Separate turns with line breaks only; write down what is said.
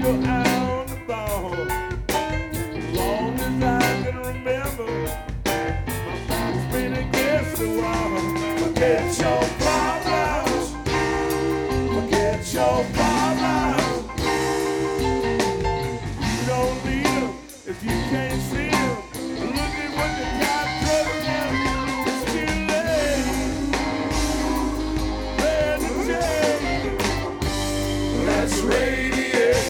your eye on the ball. Long as I can remember, my back's been against the wall. Forget your